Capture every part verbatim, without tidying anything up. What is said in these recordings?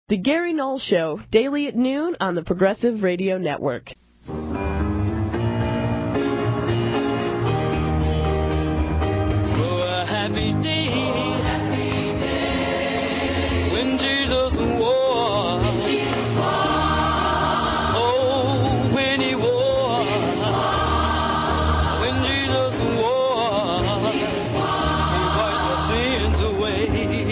The Gary Null Show, daily at noon on the Progressive Radio Network. Oh, a happy day, oh, happy day, when Jesus wore, when Jesus wore, oh, when he wore, when Jesus wore, when Jesus wore, he washed my sins away.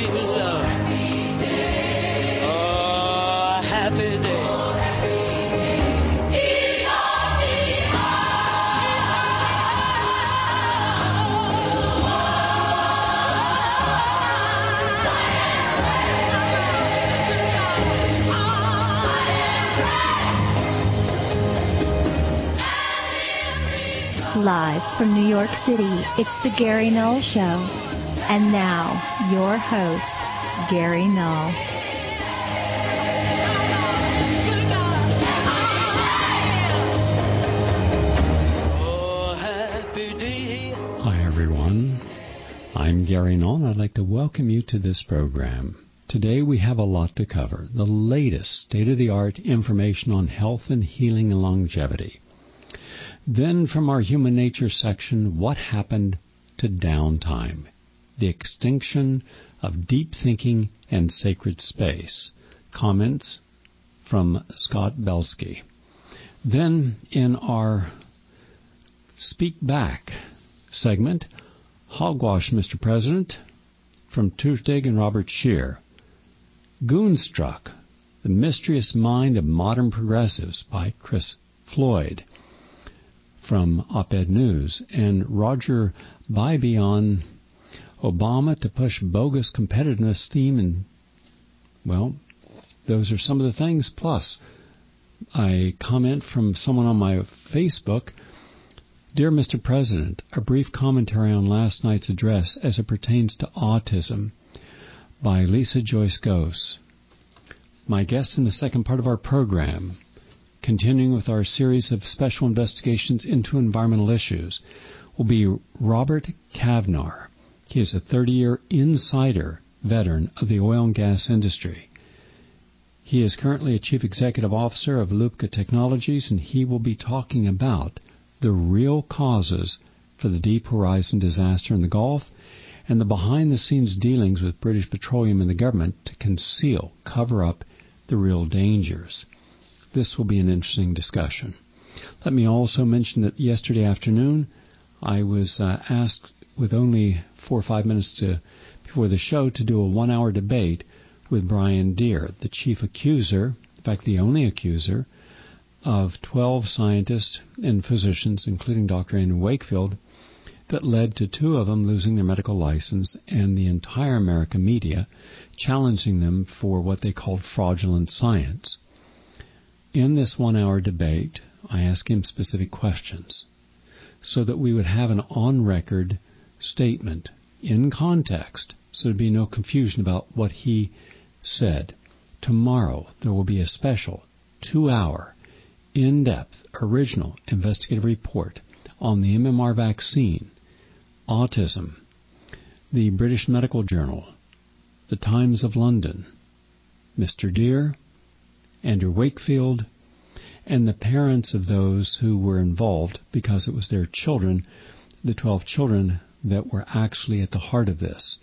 Live from New York City, it's the Gary Null Show. And now, your host, Gary Null. Hi, everyone. I'm Gary Null, and I'd like to welcome you to this program. Today we have a lot to cover. The latest state-of-the-art information on health and healing and longevity. Then from our human nature section, what happened to downtime? The extinction of deep thinking and sacred space. Comments from Scott Belsky. Then in our Speak Back segment, Hogwash, Mister President, from Tuftig and Robert Scheer. Goonstruck, The Mysterious Mind of Modern Progressives by Chris Floyd, from Op-Ed News, and Roger Bybee on Obama to push bogus competitiveness theme. And, well, those are some of the things. Plus, a comment from someone on my Facebook. Dear Mister President, a brief commentary on last night's address as it pertains to autism by Lisa Joyce Gose. My guest in the second part of our program, continuing with our series of special investigations into environmental issues, will be Robert Kavnar. He is a thirty-year insider veteran of the oil and gas industry. He is currently a chief executive officer of Lupka Technologies, and he will be talking about the real causes for the Deep Horizon disaster in the Gulf and the behind-the-scenes dealings with British Petroleum and the government to conceal, cover up the real dangers. This will be an interesting discussion. Let me also mention that yesterday afternoon I was uh, asked, with only four or five minutes to, before the show, to do a one-hour debate with Brian Deere, the chief accuser, in fact the only accuser, of twelve scientists and physicians, including Doctor Andrew Wakefield, that led to two of them losing their medical license and the entire American media challenging them for what they called fraudulent science. In this one-hour debate, I asked him specific questions so that we would have an on-record statement in context, so there'd be no confusion about what he said. Tomorrow, there will be a special two-hour, in-depth, original investigative report on the M M R vaccine, autism, the British Medical Journal, the Times of London, Mister Deere, Andrew Wakefield, and the parents of those who were involved, because it was their children, the twelve children that were actually at the heart of this.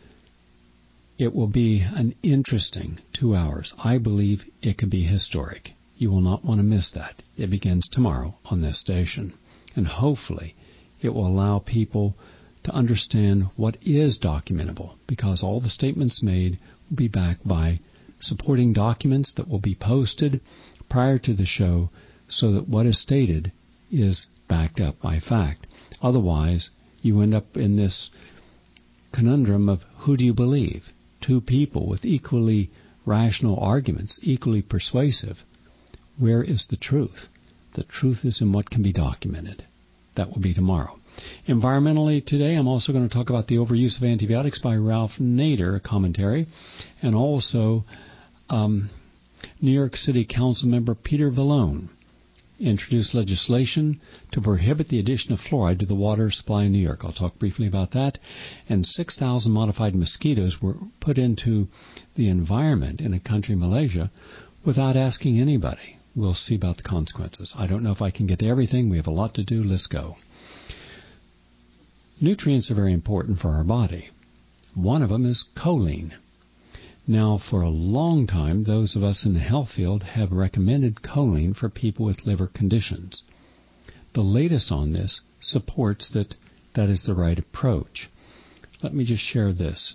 It will be an interesting two hours. I believe it could be historic. You will not want to miss that. It begins tomorrow on this station. And hopefully it will allow people to understand what is documentable, because all the statements made will be backed by supporting documents that will be posted prior to the show, so that what is stated is backed up by fact. Otherwise, you end up in this conundrum of who do you believe? Two people with equally rational arguments, equally persuasive. Where is the truth? The truth is in what can be documented. That will be tomorrow. Environmentally today, I'm also going to talk about the overuse of antibiotics by Ralph Nader, a commentary, and also um, New York City Council member Peter Vallone introduced legislation to prohibit the addition of fluoride to the water supply in New York. I'll talk briefly about that. And six thousand modified mosquitoes were put into the environment in a country, Malaysia, without asking anybody. We'll see about the consequences. I don't know if I can get to everything. We have a lot to do. Let's go. Nutrients are very important for our body. One of them is choline. Now, for a long time, those of us in the health field have recommended choline for people with liver conditions. The latest on this supports that that is the right approach. Let me just share this.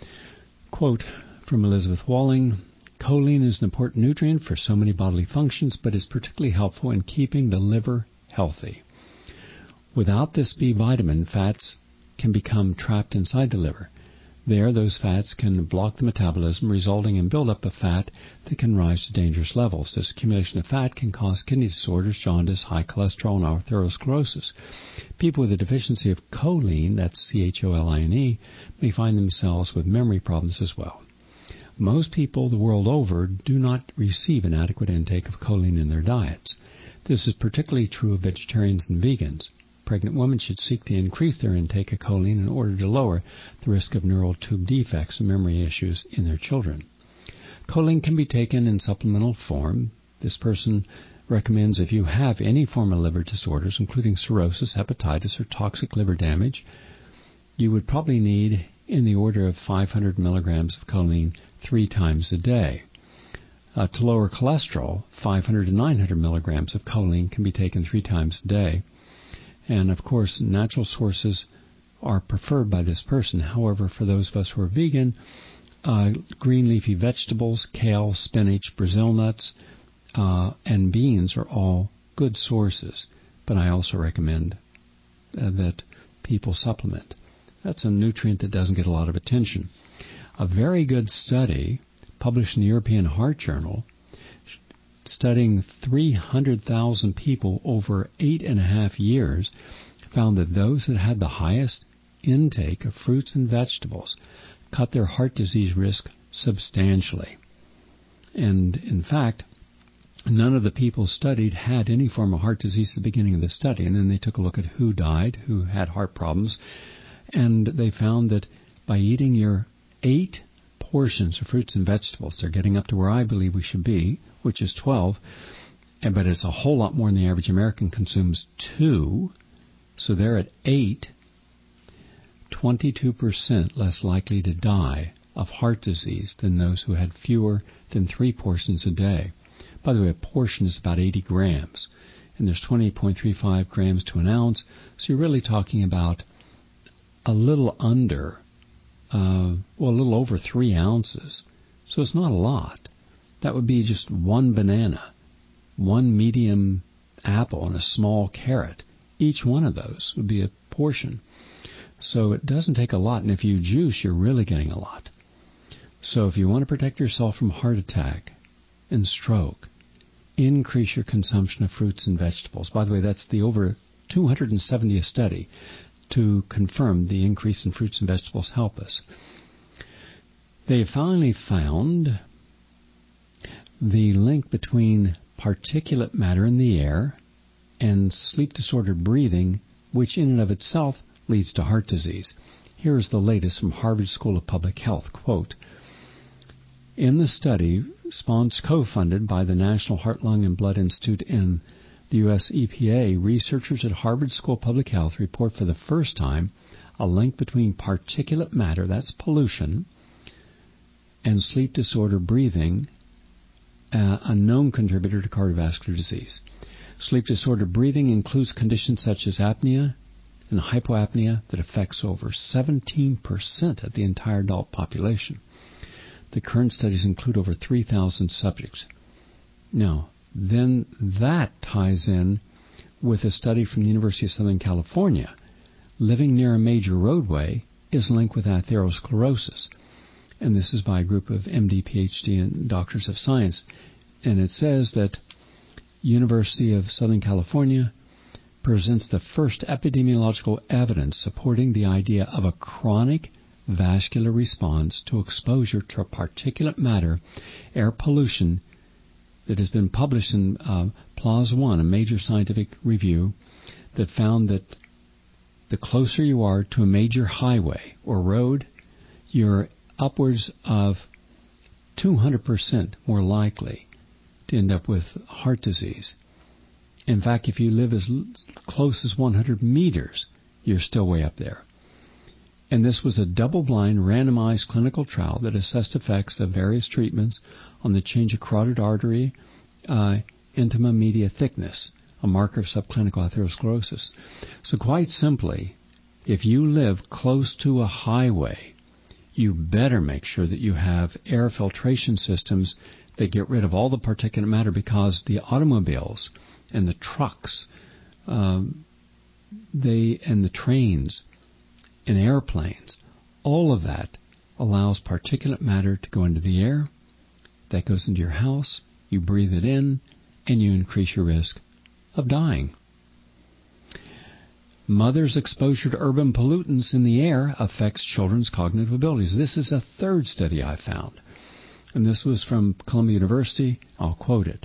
Quote from Elizabeth Walling, choline is an important nutrient for so many bodily functions, but is particularly helpful in keeping the liver healthy. Without this B vitamin, fats can become trapped inside the liver. There, those fats can block the metabolism, resulting in buildup of fat that can rise to dangerous levels. This accumulation of fat can cause kidney disorders, jaundice, high cholesterol, and atherosclerosis. People with a deficiency of choline, that's C H O L I N E, may find themselves with memory problems as well. Most people the world over do not receive an adequate intake of choline in their diets. This is particularly true of vegetarians and vegans. Pregnant women should seek to increase their intake of choline in order to lower the risk of neural tube defects and memory issues in their children. Choline can be taken in supplemental form. This person recommends if you have any form of liver disorders, including cirrhosis, hepatitis, or toxic liver damage, you would probably need in the order of five hundred milligrams of choline three times a day. Uh, to lower cholesterol, five hundred to nine hundred milligrams of choline can be taken three times a day. And, of course, natural sources are preferred by this person. However, for those of us who are vegan, uh, green leafy vegetables, kale, spinach, Brazil nuts, uh, and beans are all good sources. But I also recommend uh, that people supplement. That's a nutrient that doesn't get a lot of attention. A very good study published in the European Heart Journal studying three hundred thousand people over eight and a half years, found that those that had the highest intake of fruits and vegetables cut their heart disease risk substantially. And in fact, none of the people studied had any form of heart disease at the beginning of the study. And then they took a look at who died, who had heart problems, and they found that by eating your eight portions of fruits and vegetables, they're getting up to where I believe we should be, which is twelve, but it's a whole lot more than the average American consumes two, so they're at eight, twenty-two percent less likely to die of heart disease than those who had fewer than three portions a day. By the way, a portion is about eighty grams, and there's twenty-eight point three five grams to an ounce, so you're really talking about a little under, uh, well, a little over three ounces, so it's not a lot. That would be just one banana, one medium apple, and a small carrot. Each one of those would be a portion. So it doesn't take a lot, and if you juice, you're really getting a lot. So if you want to protect yourself from heart attack and stroke, increase your consumption of fruits and vegetables. By the way, that's the over two hundred seventieth study to confirm the increase in fruits and vegetables help us. They finally found the link between particulate matter in the air and sleep-disordered breathing, which in and of itself leads to heart disease. Here is the latest from Harvard School of Public Health. Quote, in the study, sponsored, co-funded by the National Heart, Lung, and Blood Institute and the U S E P A, researchers at Harvard School of Public Health report for the first time a link between particulate matter, that's pollution, and sleep-disordered breathing, Uh, a known contributor to cardiovascular disease. Sleep-disordered breathing includes conditions such as apnea and hypoapnea that affects over seventeen percent of the entire adult population. The current studies include over three thousand subjects. Now, then that ties in with a study from the University of Southern California. Living near a major roadway is linked with atherosclerosis. And this is by a group of M D, P H D, and doctors of science. And it says that University of Southern California presents the first epidemiological evidence supporting the idea of a chronic vascular response to exposure to particulate matter, air pollution, that has been published in uh, PLOS One, a major scientific review, that found that the closer you are to a major highway or road, you're upwards of two hundred percent more likely to end up with heart disease. In fact, if you live as close as one hundred meters, you're still way up there. And this was a double-blind, randomized clinical trial that assessed effects of various treatments on the change of carotid artery uh, intima media thickness, a marker of subclinical atherosclerosis. So quite simply, if you live close to a highway, you better make sure that you have air filtration systems that get rid of all the particulate matter, because the automobiles and the trucks um, they and the trains and airplanes, all of that allows particulate matter to go into the air. That goes into your house, you breathe it in, and you increase your risk of dying. Mother's exposure to urban pollutants in the air affects children's cognitive abilities. This is a third study I found, and this was from Columbia University. I'll quote it.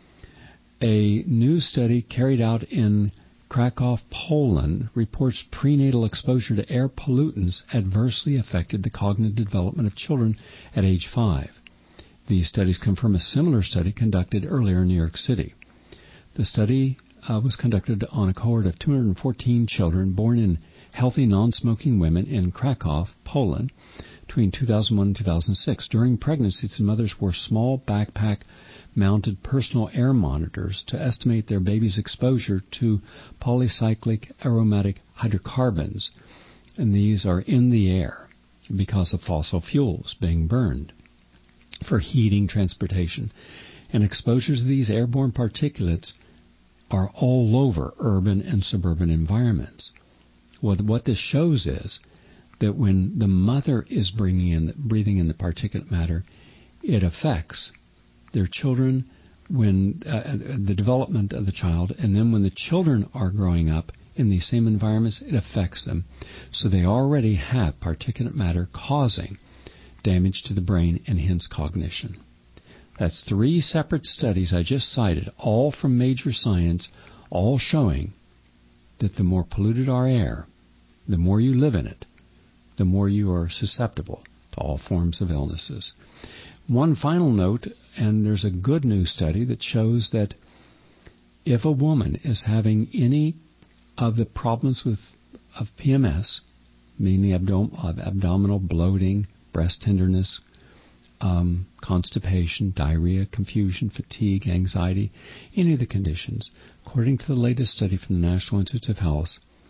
A new study carried out in Krakow, Poland, reports prenatal exposure to air pollutants adversely affected the cognitive development of children at age five. These studies confirm a similar study conducted earlier in New York City. The study uh, was conducted on a cohort of two hundred fourteen children born in healthy, non-smoking women in Krakow, Poland, between two thousand one and two thousand six. During pregnancy, the mothers wore small backpack-mounted personal air monitors to estimate their baby's exposure to polycyclic aromatic hydrocarbons, and these are in the air because of fossil fuels being burned for heating, transportation. And exposures to these airborne particulates are all over urban and suburban environments. Well, what this shows is that when the mother is bringing in, breathing in the particulate matter, it affects their children, when uh, the development of the child, and then when the children are growing up in these same environments, it affects them. So they already have particulate matter causing damage to the brain and hence cognition. That's three separate studies I just cited, all from major science, all showing that the more polluted our air, the more you live in it, the more you are susceptible to all forms of illnesses. One final note, and there's a good news study that shows that if a woman is having any of the problems with of P M S, meaning abdom- of abdominal bloating, breast tenderness, um, constipation, diarrhea, confusion, fatigue, anxiety, any of the conditions, according to the latest study from the National Institutes of Health,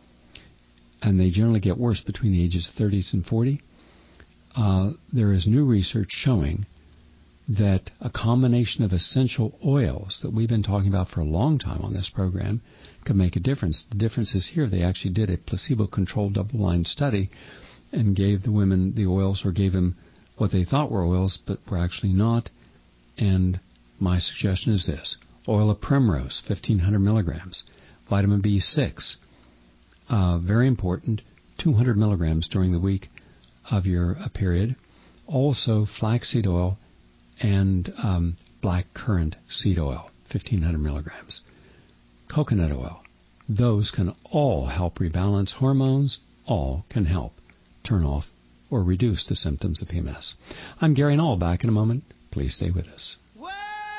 and they generally get worse between the ages of thirty and forty, uh, there is new research showing that a combination of essential oils that we've been talking about for a long time on this program could make a difference. The difference is here. They actually did a placebo-controlled double-blind study and gave the women the oils, or gave them what they thought were oils but were actually not. And my suggestion is this: oil of primrose, fifteen hundred milligrams, vitamin B six, uh, very important, two hundred milligrams during the week of your uh, period. Also flaxseed oil and um, black currant seed oil, fifteen hundred milligrams. Coconut oil. Those can all help rebalance hormones, all can help turn off or reduce the symptoms of P M S. I'm Gary Null, back in a moment. Please stay with us. Well,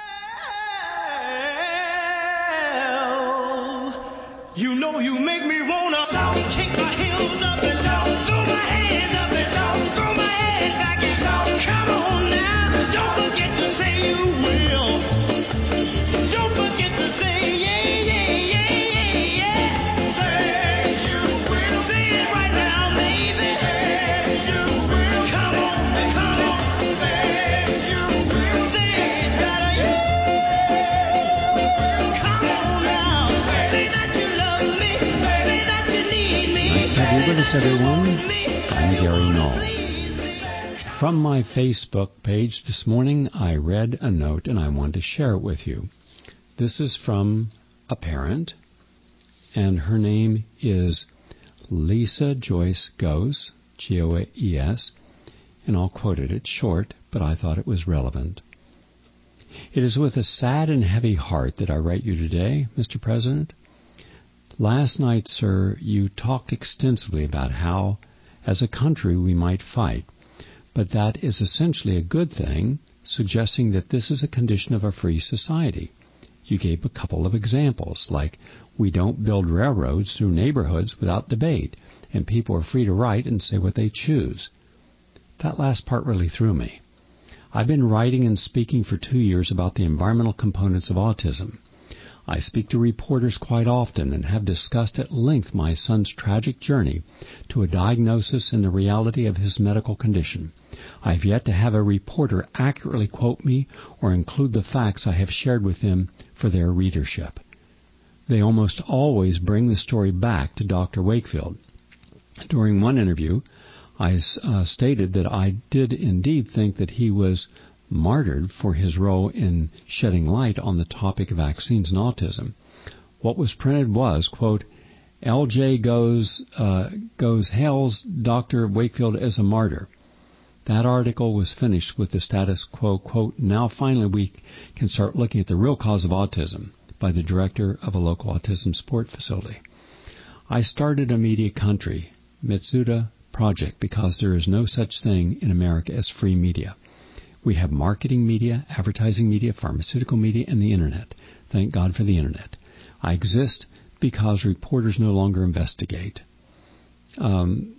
you know you make me wanna kick my heels up and down, throw my hands up and down, throw my head back and down. Come on now, don't forget to say you will. Don't forget to say yeah, yeah, yeah, yeah, yeah. Say you will. Say it right now, baby. Say you will. Come on, come on. Say you will. Say it better, yeah. Come on now. Say that you love me. Say that you need me. Nice to have you with us, everyone. I'm Gary Null. From my Facebook page this morning, I read a note and I want to share it with you. This is from a parent, and her name is Lisa Joyce Goes, G O E S, and I'll quote it. It's short, but I thought it was relevant. It is with a sad and heavy heart that I write you today, Mister President. Last night, sir, you talked extensively about how, as a country, we might fight, but that is essentially a good thing, suggesting that this is a condition of a free society. You gave a couple of examples, like we don't build railroads through neighborhoods without debate, and people are free to write and say what they choose. That last part really threw me. I've been writing and speaking for two years about the environmental components of autism. I speak to reporters quite often and have discussed at length my son's tragic journey to a diagnosis and the reality of his medical condition. I have yet to have a reporter accurately quote me or include the facts I have shared with them for their readership. They almost always bring the story back to Doctor Wakefield. During one interview, I uh, stated that I did indeed think that he was martyred for his role in shedding light on the topic of vaccines and autism. What was printed was, quote, L J goes, uh, goes hails Doctor Wakefield as a martyr. That article was finished with the status quo, quote, now finally we can start looking at the real cause of autism, by the director of a local autism support facility. I started a media country, Mitsuda Project, because there is no such thing in America as free media. We have marketing media, advertising media, pharmaceutical media, and the Internet. Thank God for the Internet. I exist because reporters no longer investigate. Um,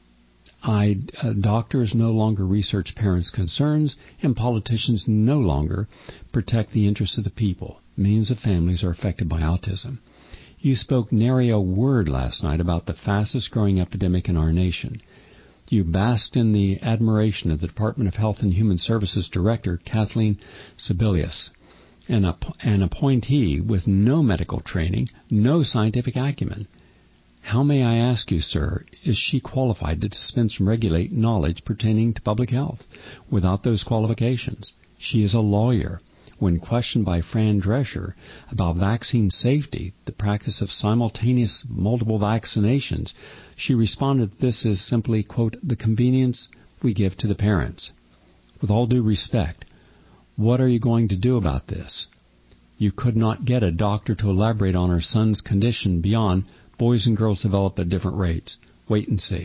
I, uh, doctors no longer research parents' concerns, and politicians no longer protect the interests of the people. Millions of families are affected by autism. You spoke nary a word last night about the fastest-growing epidemic in our nation. You basked in the admiration of the Department of Health and Human Services Director, Kathleen Sebelius, an, app- an appointee with no medical training, no scientific acumen. How, may I ask you, sir, is she qualified to dispense and regulate knowledge pertaining to public health without those qualifications? She is a lawyer. When questioned by Fran Drescher about vaccine safety, the practice of simultaneous multiple vaccinations, she responded this is simply, quote, the convenience we give to the parents. With all due respect, what are you going to do about this? You could not get a doctor to elaborate on her son's condition beyond boys and girls develop at different rates. Wait and see.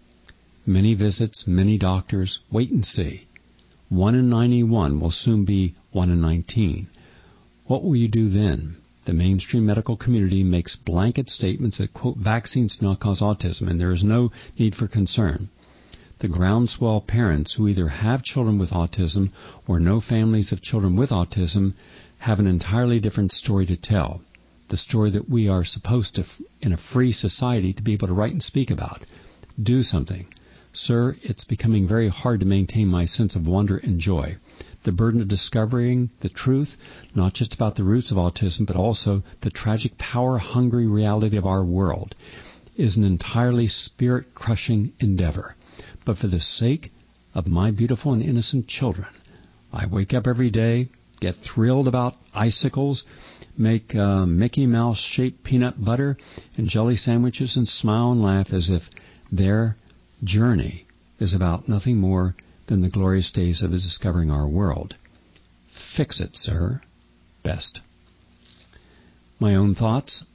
Many visits, many doctors. Wait and see. One in ninety-one will soon be one in nineteen. What will you do then? The mainstream medical community makes blanket statements that, quote, vaccines do not cause autism, and there is no need for concern. The groundswell parents who either have children with autism or know families of children with autism have an entirely different story to tell. The story that we are supposed to, in a free society, to be able to write and speak about. Do something. Sir, it's becoming very hard to maintain my sense of wonder and joy. The burden of discovering the truth, not just about the roots of autism, but also the tragic power-hungry reality of our world, is an entirely spirit-crushing endeavor. But for the sake of my beautiful and innocent children, I wake up every day, get thrilled about icicles, make uh, Mickey Mouse-shaped peanut butter and jelly sandwiches, and smile and laugh as if their journey is about nothing more than the glorious days of discovering our world. Fix it, sir. Best. My own thoughts.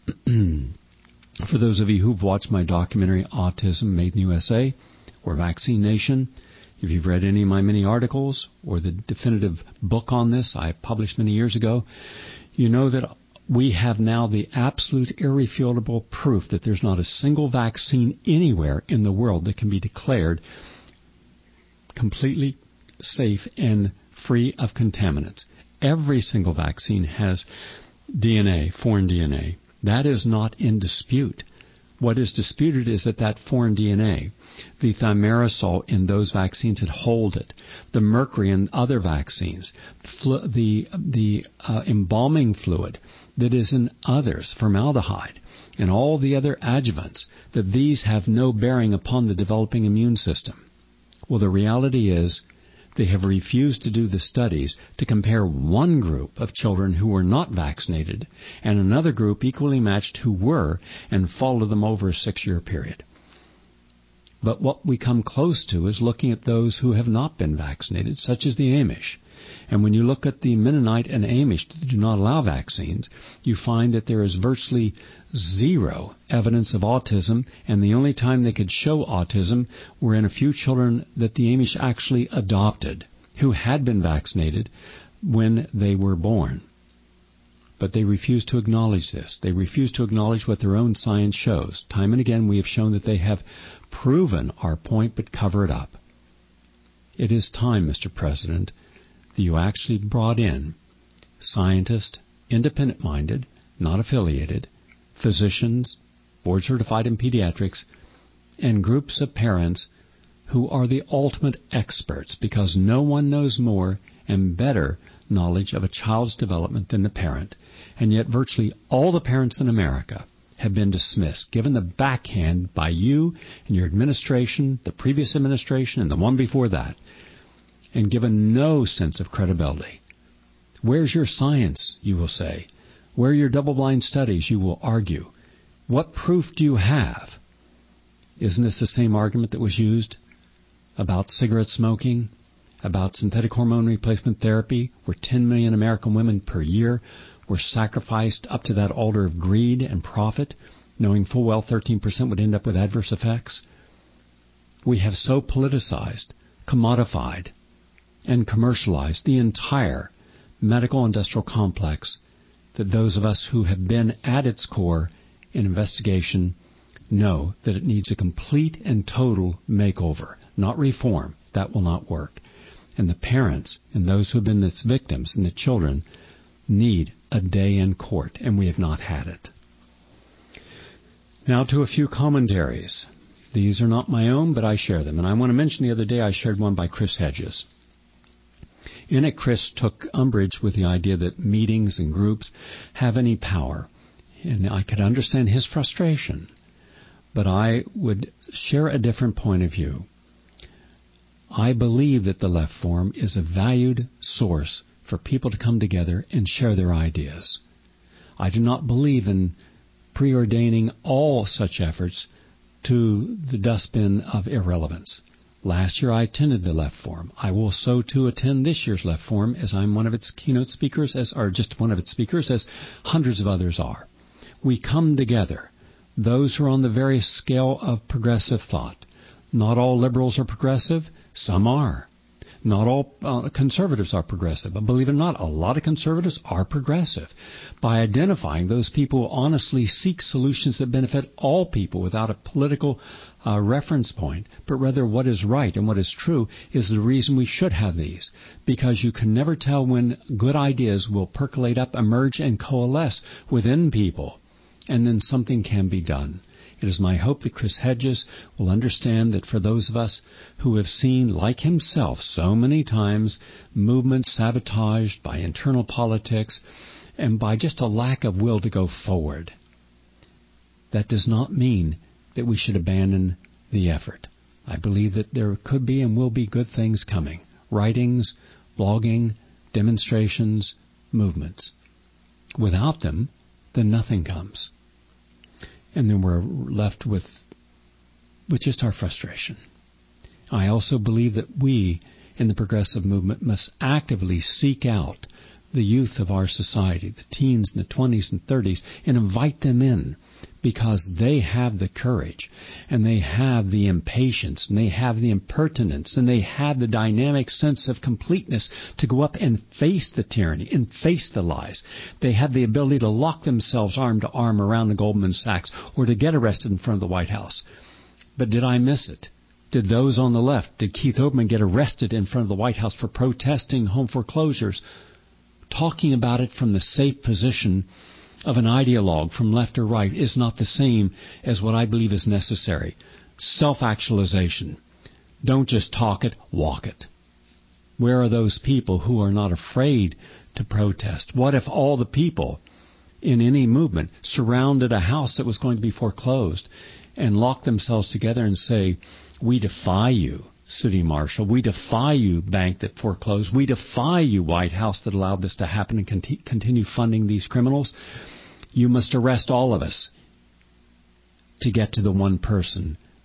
For those of you who've watched my documentary Autism Made in the U S A or Vaccine Nation, if you've read any of my many articles or the definitive book on this I published many years ago, you know that we have now the absolute irrefutable proof that there's not a single vaccine anywhere in the world that can be declared completely safe and free of contaminants. Every single vaccine has D N A, foreign D N A. That is not in dispute. What is disputed is that that foreign D N A, the thimerosal in those vaccines that hold it, the mercury in other vaccines, flu- the the uh, embalming fluid that is in others, formaldehyde, and all the other adjuvants, that these have no bearing upon the developing immune system. Well, the reality is they have refused to do the studies to compare one group of children who were not vaccinated and another group equally matched who were and follow them over a six-year period. But what we come close to is looking at those who have not been vaccinated, such as the Amish. And when you look at the Mennonite and Amish that do not allow vaccines, you find that there is virtually zero evidence of autism, and the only time they could show autism were in a few children that the Amish actually adopted, who had been vaccinated when they were born. But they refuse to acknowledge this. They refuse to acknowledge what their own science shows. Time and again we have shown that they have proven our point but cover it up. It is time, Mister President, that you actually brought in scientists, independent-minded, not affiliated, physicians, board-certified in pediatrics, and groups of parents who are the ultimate experts, because no one knows more and better knowledge of a child's development than the parent. And yet virtually all the parents in America have been dismissed, given the backhand by you and your administration, the previous administration, and the one before that, and given no sense of credibility. Where's your science, you will say? Where are your double-blind studies, you will argue? What proof do you have? Isn't this the same argument that was used about cigarette smoking, about synthetic hormone replacement therapy, where ten million American women per year were sacrificed up to that altar of greed and profit, knowing full well thirteen percent would end up with adverse effects? We have so politicized, commodified, and commercialized the entire medical industrial complex that those of us who have been at its core in investigation know that it needs a complete and total makeover, not reform. That will not work. And the parents and those who have been its victims and the children need a day in court, and we have not had it. Now to a few commentaries. These are not my own, but I share them. And I want to mention the other day I shared one by Chris Hedges. In it, Chris took umbrage with the idea that meetings and groups have any power. And I could understand his frustration. But I would share a different point of view. I believe that the Left Forum is a valued source for people to come together and share their ideas. I do not believe in preordaining all such efforts to the dustbin of irrelevance. Last year I attended the Left Forum. I will so too attend this year's Left Forum, as I'm one of its keynote speakers, as or just one of its speakers, as hundreds of others are. We come together, those who are on the various scale of progressive thought. Not all liberals are progressive. Some are. Not all uh, conservatives are progressive. But believe it or not, a lot of conservatives are progressive. By identifying those people who honestly seek solutions that benefit all people without a political uh, reference point, but rather what is right and what is true, is the reason we should have these. Because you can never tell when good ideas will percolate up, emerge, and coalesce within people. And then something can be done. It is my hope that Chris Hedges will understand that for those of us who have seen, like himself, so many times, movements sabotaged by internal politics and by just a lack of will to go forward, that does not mean that we should abandon the effort. I believe that there could be and will be good things coming. Writings, blogging, demonstrations, movements. Without them, then nothing comes. And then we're left with, with just our frustration. I also believe that we in the progressive movement must actively seek out the youth of our society, the teens and the twenties and thirties, and invite them in, because they have the courage, and they have the impatience, and they have the impertinence, and they have the dynamic sense of completeness to go up and face the tyranny and face the lies. They have the ability to lock themselves arm to arm around the Goldman Sachs or to get arrested in front of the White House. But did I miss it? Did those on the left, did Keith Olbermann get arrested in front of the White House for protesting home foreclosures? Talking about it from the safe position of an ideologue from left or right is not the same as what I believe is necessary. Self-actualization. Don't just talk it, walk it. Where are those people who are not afraid to protest? What if all the people in any movement surrounded a house that was going to be foreclosed and locked themselves together and say, we defy you, City Marshal. We defy you, bank that foreclosed. We defy you, White House, that allowed this to happen and conti- continue funding these criminals. You must arrest all of us to get to the one person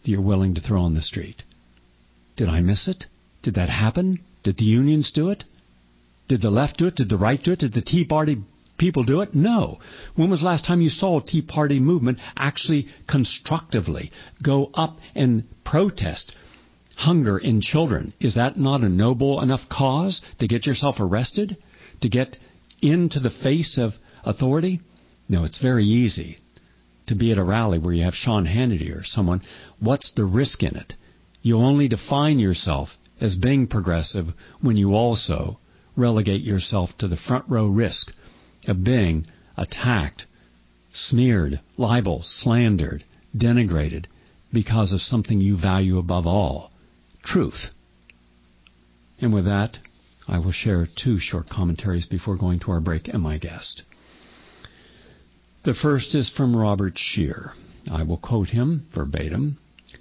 that you're willing to throw on the street. Did I miss it? Did that happen? Did the unions do it? Did the left do it? Did the right do it? Did the Tea Party people do it? No. When was the last time you saw a Tea Party movement actually constructively go up and protest hunger in children? Is that not a noble enough cause to get yourself arrested? To get into the face of authority? No, it's very easy to be at a rally where you have Sean Hannity or someone. What's the risk in it? You only define yourself as being progressive when you also relegate yourself to the front row risk of being attacked, smeared, libeled, slandered, denigrated because of something you value above all, truth. And with that, I will share two short commentaries before going to our break and my guest. The first is from Robert Scheer. I will quote him verbatim.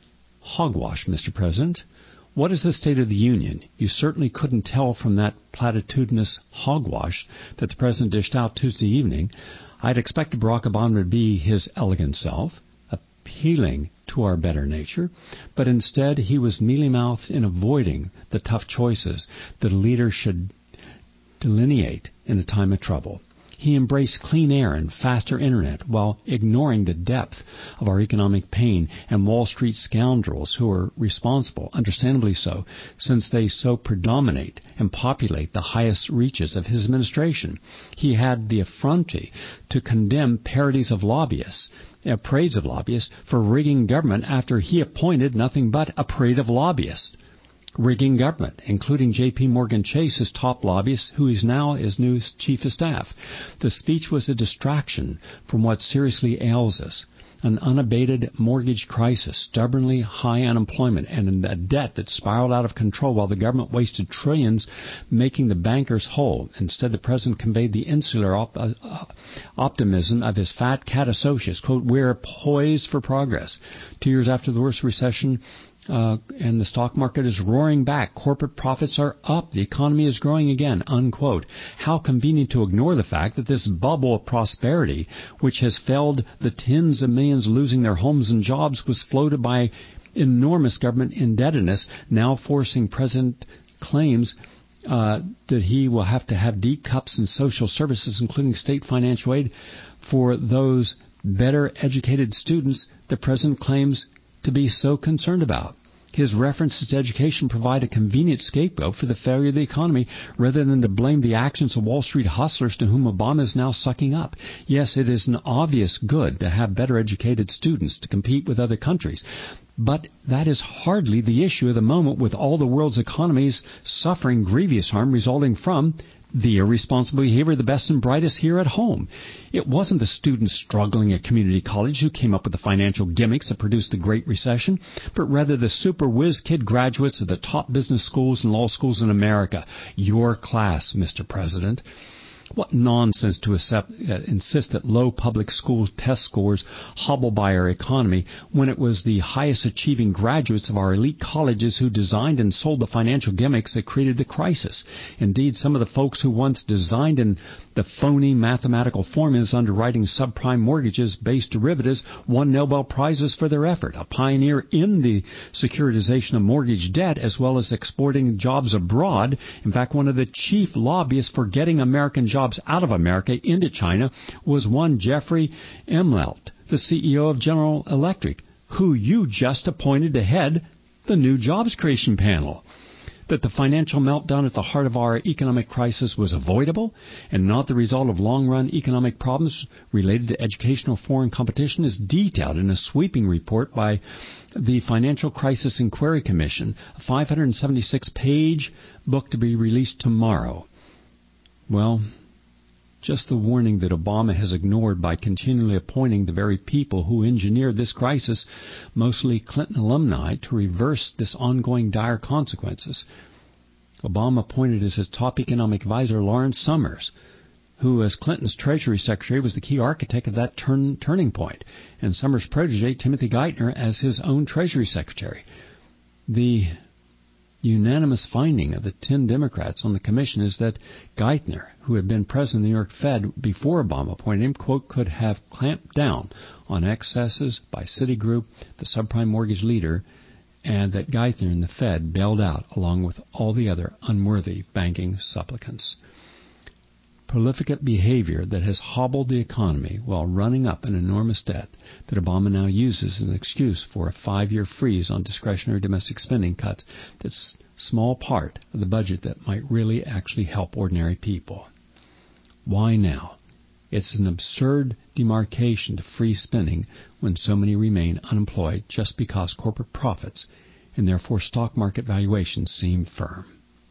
Hogwash, Mister President. What is the State of the Union? You certainly couldn't tell from that platitudinous hogwash that the President dished out Tuesday evening. I'd expected Barack Obama to be his elegant self, appealing to our better nature, but instead he was mealy-mouthed in avoiding the tough choices that a leader should delineate in a time of trouble. He embraced clean air and faster internet while ignoring the depth of our economic pain and Wall Street scoundrels who are responsible, understandably so, since they so predominate and populate the highest reaches of his administration. He had the effrontery to condemn parodies of lobbyists, a praise of lobbyists, for rigging government after he appointed nothing but a parade of lobbyists. Rigging government, including J P. Morgan Chase's top lobbyist, who is now his new chief of staff. The speech was a distraction from what seriously ails us, an unabated mortgage crisis, stubbornly high unemployment, and a debt that spiraled out of control while the government wasted trillions making the bankers whole. Instead, the President conveyed the insular op- uh, optimism of his fat cat associates. Quote, we're poised for progress. Two years after the worst recession, Uh, and the stock market is roaring back. Corporate profits are up. The economy is growing again, unquote. How convenient to ignore the fact that this bubble of prosperity, which has felled the tens of millions losing their homes and jobs, was floated by enormous government indebtedness, now forcing President claims uh, that he will have to have deep cuts in social services, including state financial aid, for those better educated students the President claims to be so concerned about. His references to education provide a convenient scapegoat for the failure of the economy rather than to blame the actions of Wall Street hustlers to whom Obama is now sucking up. Yes, it is an obvious good to have better educated students to compete with other countries, but that is hardly the issue of the moment, with all the world's economies suffering grievous harm resulting from the irresponsible behavior of the best and brightest here at home. It wasn't the students struggling at community college who came up with the financial gimmicks that produced the Great Recession, but rather the super whiz kid graduates of the top business schools and law schools in America. Your class, Mister President. What nonsense to accept, uh, insist that low public school test scores hobble by our economy when it was the highest achieving graduates of our elite colleges who designed and sold the financial gimmicks that created the crisis. Indeed, some of the folks who once designed and the phony mathematical formulas underwriting subprime mortgages-based derivatives won Nobel Prizes for their effort. A pioneer in the securitization of mortgage debt as well as exporting jobs abroad. In fact, one of the chief lobbyists for getting American jobs out of America into China was one Jeffrey Immelt, the C E O of General Electric, who you just appointed to head the new jobs creation panel. That the financial meltdown at the heart of our economic crisis was avoidable and not the result of long-run economic problems related to educational foreign competition is detailed in a sweeping report by the Financial Crisis Inquiry Commission, a five hundred seventy-six page book to be released tomorrow. Well, just the warning that Obama has ignored by continually appointing the very people who engineered this crisis, mostly Clinton alumni, to reverse this ongoing dire consequences. Obama appointed as his top economic advisor Lawrence Summers, who, as Clinton's Treasury Secretary, was the key architect of that turn, turning point, and Summers' protege Timothy Geithner as his own Treasury Secretary. The The unanimous finding of the ten Democrats on the commission is that Geithner, who had been president of the New York Fed before Obama appointed him, quote, could have clamped down on excesses by Citigroup, the subprime mortgage leader, and that Geithner and the Fed bailed out along with all the other unworthy banking supplicants. Prolific behavior that has hobbled the economy while running up an enormous debt that Obama now uses as an excuse for a five-year freeze on discretionary domestic spending cuts that's a small part of the budget that might really actually help ordinary people. Why now? It's an absurd demarcation to free spending when so many remain unemployed just because corporate profits and therefore stock market valuations seem firm.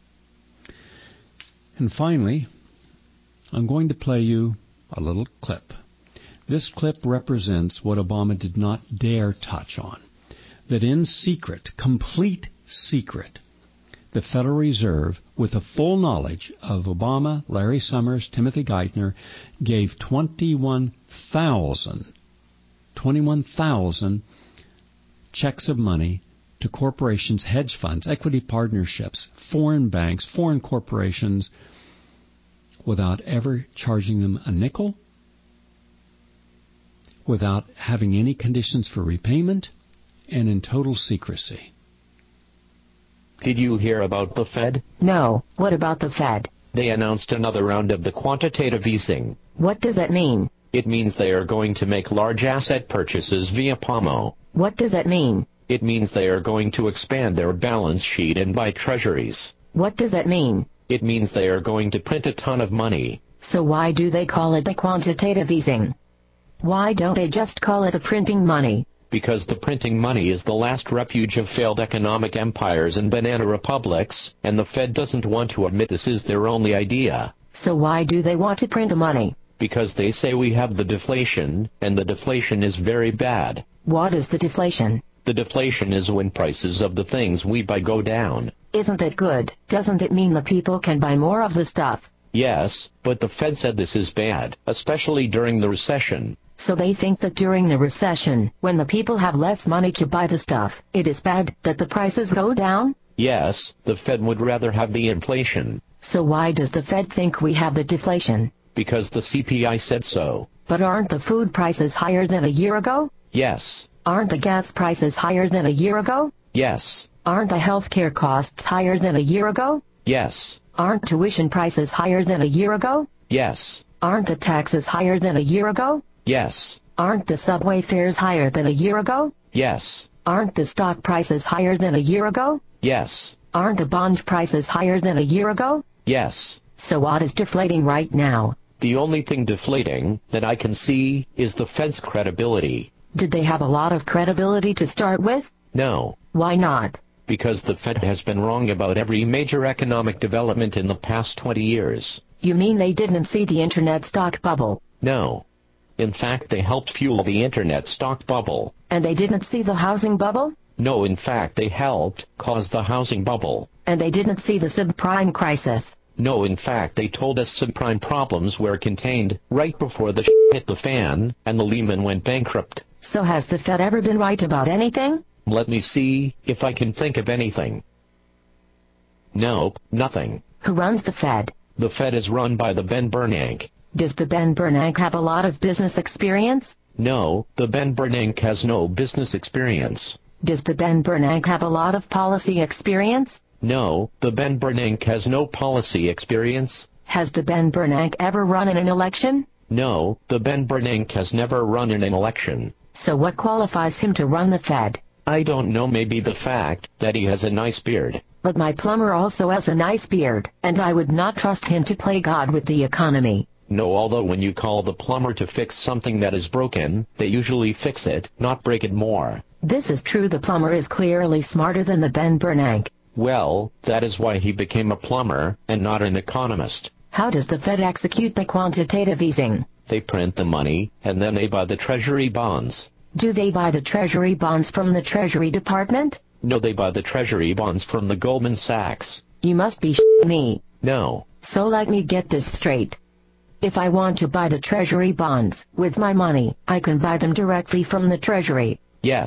And finally, I'm going to play you a little clip. This clip represents what Obama did not dare touch on, that in secret, complete secret, the Federal Reserve, with the full knowledge of Obama, Larry Summers, Timothy Geithner, gave twenty-one thousand, twenty-one thousand checks of money to corporations, hedge funds, equity partnerships, foreign banks, foreign corporations, without ever charging them a nickel, without having any conditions for repayment, and in total secrecy. Did you hear about the Fed? No, what about the Fed? They announced another round of the quantitative easing. What does that mean? It means they are going to make large asset purchases via P A M O. What does that mean? It means they are going to expand their balance sheet and buy treasuries. What does that mean? It means they are going to print a ton of money. So why do they call it the quantitative easing? Why don't they just call it the printing money? Because the printing money is the last refuge of failed economic empires and banana republics, and the Fed doesn't want to admit this is their only idea. So why do they want to print the money? Because they say we have the deflation, and the deflation is very bad. What is the deflation? The deflation is when prices of the things we buy go down. Isn't that good? Doesn't it mean the people can buy more of the stuff? Yes, but the Fed said this is bad, especially during the recession. So they think that during the recession, when the people have less money to buy the stuff, it is bad that the prices go down? Yes, the Fed would rather have the inflation. So why does the Fed think we have the deflation? Because the C P I said so. But aren't the food prices higher than a year ago? Yes. Aren't the gas prices higher than a year ago? Yes. Aren't the healthcare costs higher than a year ago? Yes. Aren't tuition prices higher than a year ago? Yes. Aren't the taxes higher than a year ago? Yes. Aren't the subway fares higher than a year ago? Yes. Aren't the stock prices higher than a year ago? Yes. Aren't the bond prices higher than a year ago? Yes. So what is deflating right now? The only thing deflating that I can see is the Fed's credibility. Did they have a lot of credibility to start with? No. Why not? Because the Fed has been wrong about every major economic development in the past twenty years. You mean they didn't see the internet stock bubble? No. In fact, they helped fuel the internet stock bubble. And they didn't see the housing bubble? No, in fact, they helped cause the housing bubble. And they didn't see the subprime crisis? No, in fact, they told us subprime problems were contained right before the hit the fan and the Lehman went bankrupt. So has the Fed ever been right about anything? Let me see if I can think of anything. Nope, nothing. Who runs the Fed? The Fed is run by the Ben Bernanke. Does the Ben Bernanke have a lot of business experience? No, the Ben Bernanke has no business experience. Does the Ben Bernanke have a lot of policy experience? No, the Ben Bernanke has no policy experience. Has the Ben Bernanke ever run in an election? No, the Ben Bernanke has never run in an election. So what qualifies him to run the Fed? I don't know, maybe the fact that he has a nice beard. But my plumber also has a nice beard, and I would not trust him to play God with the economy. No, although when you call the plumber to fix something that is broken, they usually fix it, not break it more. This is true. The plumber is clearly smarter than the Ben Bernanke. Well, that is why he became a plumber, and not an economist. How does the Fed execute the quantitative easing? They print the money, and then they buy the Treasury bonds. Do they buy the Treasury bonds from the Treasury Department? No, they buy the Treasury bonds from the Goldman Sachs. You must be sh**ing me. No. So let me get this straight. If I want to buy the Treasury bonds with my money, I can buy them directly from the Treasury. Yes.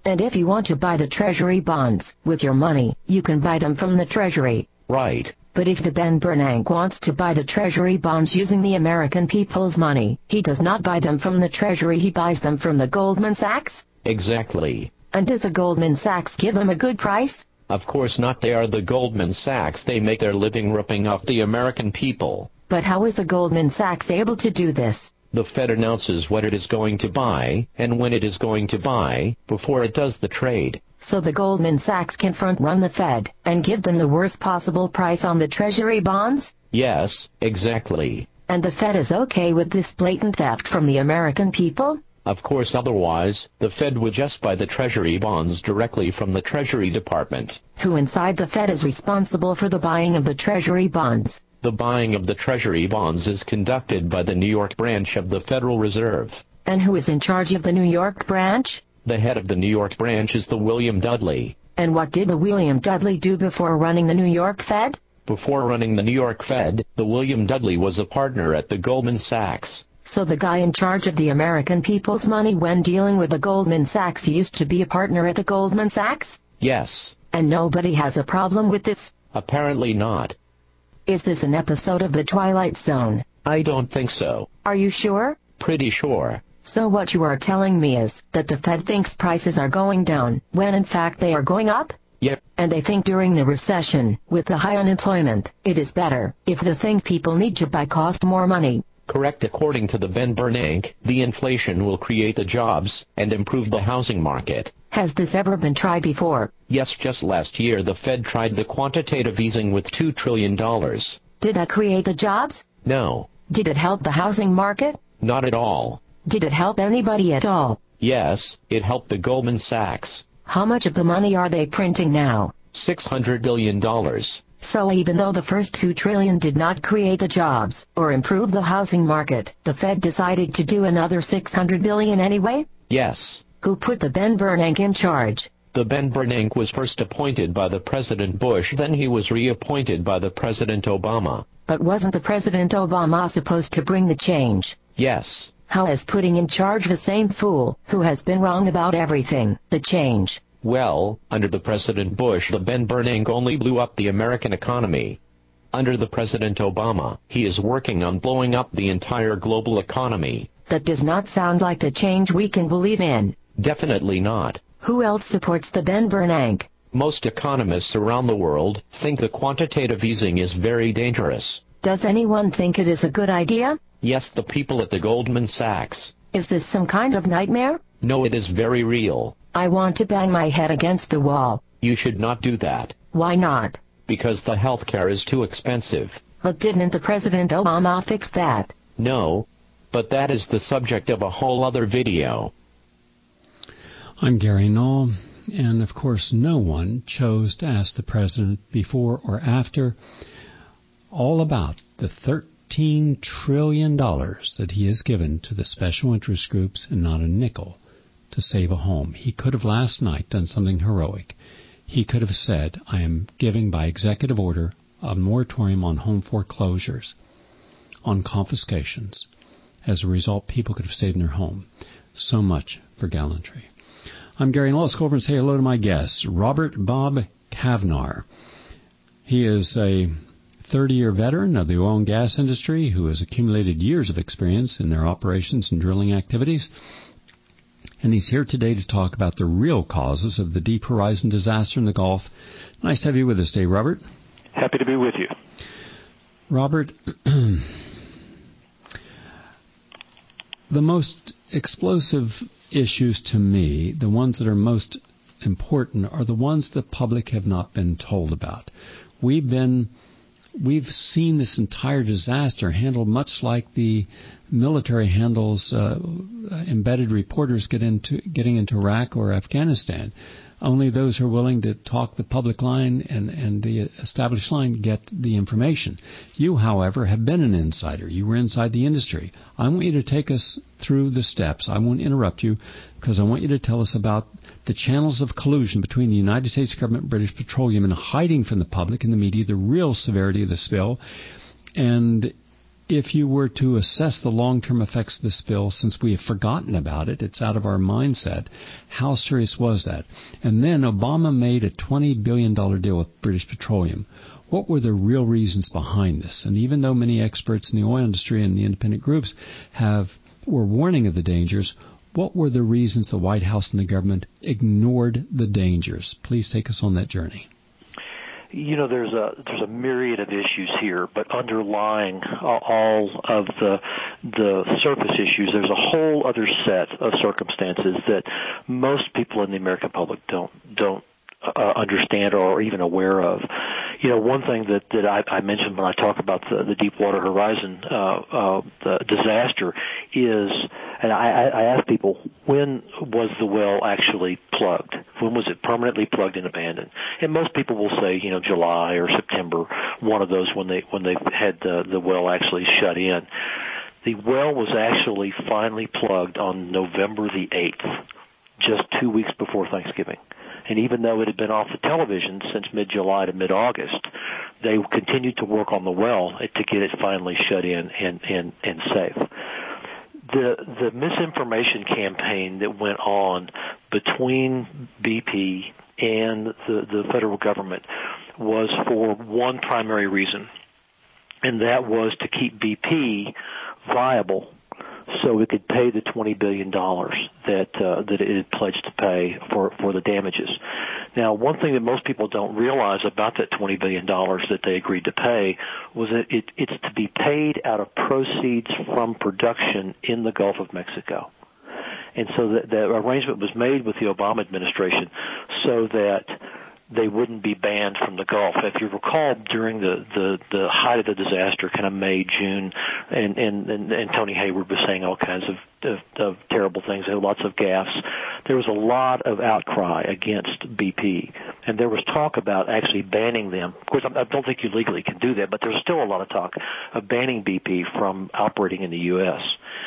And if you want to buy the Treasury bonds with your money, you can buy them from the Treasury. Right. But if the Ben Bernanke wants to buy the Treasury bonds using the American people's money, he does not buy them from the Treasury, he buys them from the Goldman Sachs? Exactly. And does the Goldman Sachs give him a good price? Of course not. They are the Goldman Sachs. They make their living ripping off the American people. But how is the Goldman Sachs able to do this? The Fed announces what it is going to buy, and when it is going to buy, before it does the trade. So the Goldman Sachs can front-run the Fed, and give them the worst possible price on the Treasury bonds? Yes, exactly. And the Fed is okay with this blatant theft from the American people? Of course, otherwise, the Fed would just buy the Treasury bonds directly from the Treasury Department. Who inside the Fed is responsible for the buying of the Treasury bonds? The buying of the Treasury bonds is conducted by the New York branch of the Federal Reserve. And who is in charge of the New York branch? The head of the New York branch is the William Dudley. And what did the William Dudley do before running the New York Fed? Before running the New York Fed, the William Dudley was a partner at the Goldman Sachs. So the guy in charge of the American people's money when dealing with the Goldman Sachs used to be a partner at the Goldman Sachs? Yes. And nobody has a problem with this? Apparently not. Is this an episode of The Twilight Zone? I don't think so. Are you sure? Pretty sure. So what you are telling me is that the Fed thinks prices are going down, when in fact they are going up? Yep. And they think during the recession, with the high unemployment, it is better if the things people need to buy cost more money. Correct. According to the Ben Bernanke, the inflation will create the jobs and improve the housing market. Has this ever been tried before? Yes, just last year the Fed tried the quantitative easing with two trillion dollars. Did that create the jobs? No. Did it help the housing market? Not at all. Did it help anybody at all? Yes, it helped the Goldman Sachs. How much of the money are they printing now? six hundred billion dollars. So even though the first two trillion did not create the jobs or improve the housing market, the Fed decided to do another six hundred billion anyway? Yes. Who put the Ben Bernanke in charge? The Ben Bernanke was first appointed by the President Bush, then he was reappointed by the President Obama. But wasn't the President Obama supposed to bring the change? Yes. How is putting in charge the same fool, who has been wrong about everything, the change? Well, under the President Bush, the Ben Bernanke only blew up the American economy. Under the President Obama, he is working on blowing up the entire global economy. That does not sound like the change we can believe in. Definitely not. Who else supports the Ben Bernanke? Most economists around the world think the quantitative easing is very dangerous. Does anyone think it is a good idea? Yes, the people at the Goldman Sachs. Is this some kind of nightmare? No, it is very real. I want to bang my head against the wall. You should not do that. Why not? Because the health care is too expensive. But didn't the President Obama fix that? No. But that is the subject of a whole other video. I'm Gary Null, and of course no one chose to ask the President before or after all about the thirteen trillion dollars that he has given to the special interest groups and not a nickel to save a home. He could have last night done something heroic. He could have said, I am giving by executive order a moratorium on home foreclosures, on confiscations. As a result, people could have stayed in their home. So much for gallantry. I'm Gary Null. Let's go over and say hello to my guest, Robert Bob Kavnar. He is a thirty-year veteran of the oil and gas industry who has accumulated years of experience in their operations and drilling activities. And he's here today to talk about the real causes of the Deep Horizon disaster in the Gulf. Nice to have you with us today, Robert. Happy to be with you. Robert, the most explosive issues to me, the ones that are most important, are the ones the public have not been told about. We've been, we've seen this entire disaster handled much like the military handles uh, embedded reporters get into getting into Iraq or Afghanistan. Only those who are willing to talk the public line and, and the established line get the information. You, however, have been an insider. You were inside the industry. I want you to take us through the steps. I won't interrupt you because I want you to tell us about the channels of collusion between the United States government and British Petroleum and hiding from the public and the media the real severity of the spill. And if you were to assess the long-term effects of the spill, since we have forgotten about it, it's out of our mindset, how serious was that? And then Obama made a twenty billion dollars deal with British Petroleum. What were the real reasons behind this? And even though many experts in the oil industry and the independent groups have were warning of the dangers, what were the reasons the White House and the government ignored the dangers? Please take us on that journey. You know, there's a there's a myriad of issues here, but underlying all of the the surface issues, there's a whole other set of circumstances that most people in the American public don't don't uh, understand or are even aware of. You know, one thing that, that I, I mentioned when I talk about the, the Deepwater Horizon uh, uh, the disaster is, and I, I ask people, when was the well actually plugged? When was it permanently plugged and abandoned? And most people will say, you know, July or September, one of those when they when they had the, the well actually shut in. The well was actually finally plugged on November the eighth, just two weeks before Thanksgiving. And even though it had been off the television since mid-July to mid-August, they continued to work on the well to get it finally shut in and, and, and safe. The, the misinformation campaign that went on between B P and the, the federal government was for one primary reason, and that was to keep B P viable so it could pay the twenty billion dollars that uh, that it had pledged to pay for, for the damages. Now, one thing that most people don't realize about that twenty billion dollars that they agreed to pay was that it, it's to be paid out of proceeds from production in the Gulf of Mexico. And so the, the arrangement was made with the Obama administration so that they wouldn't be banned from the Gulf. If you recall, during the, the, the height of the disaster, kind of May, June, and, and, and, and Tony Hayward was saying all kinds of, of, of terrible things. There were lots of gaffes. There was a lot of outcry against B P, and there was talk about actually banning them. Of course, I don't think you legally can do that, but there was still a lot of talk of banning B P from operating in the U S